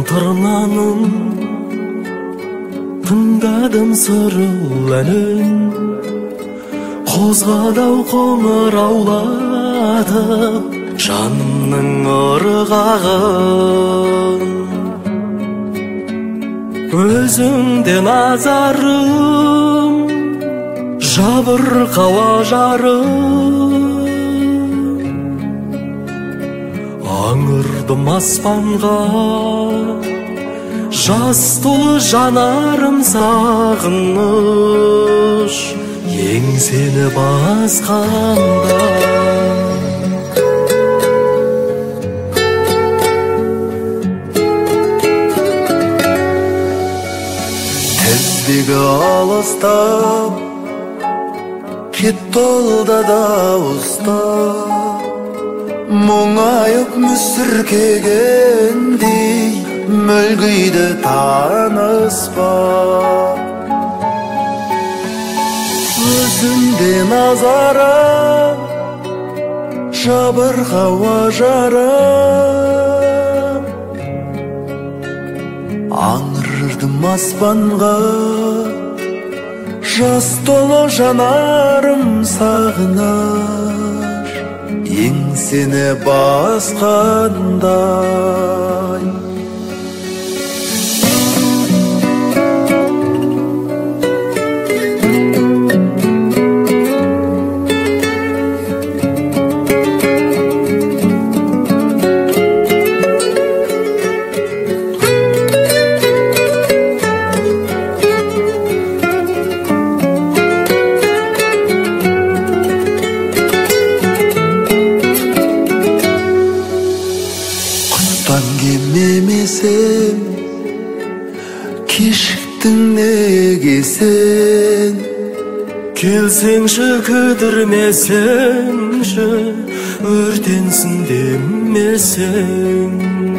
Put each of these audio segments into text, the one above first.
тырнаның тыңдадым сырыл әнін, қозғадау қоңыраулатып жанымның ырғағын. Өзіңде назарым жабырқау ажарым, аңырдым аспанға жас толы жанарым сағыныш, еңсені басқанда. Тіздегі алыстап кет толда дауыстап, мұңайып мүсіркегендей мүлгиді таныспа. Өзіңде назарым жабырқау ажарым, аңырдым аспанға жас толы жанарым сағыныш, еңсені басқандай. Келмемесем кешіктің неге сен, келсеңші кідірмесеңші өртенсін демесең.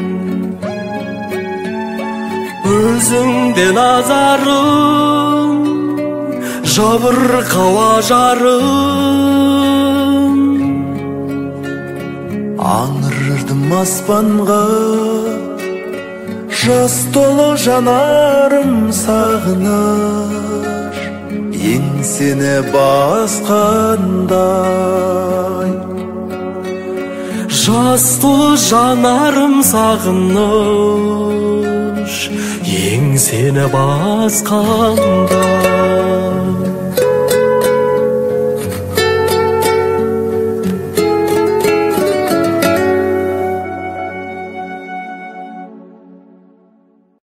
Өзіңде назарым жабырқау ажарым, аңырдым аспанға жас толы жанарым сағыныш, еңсені басқандай. Жас толы жанарым сағыныш, еңсені басқандай.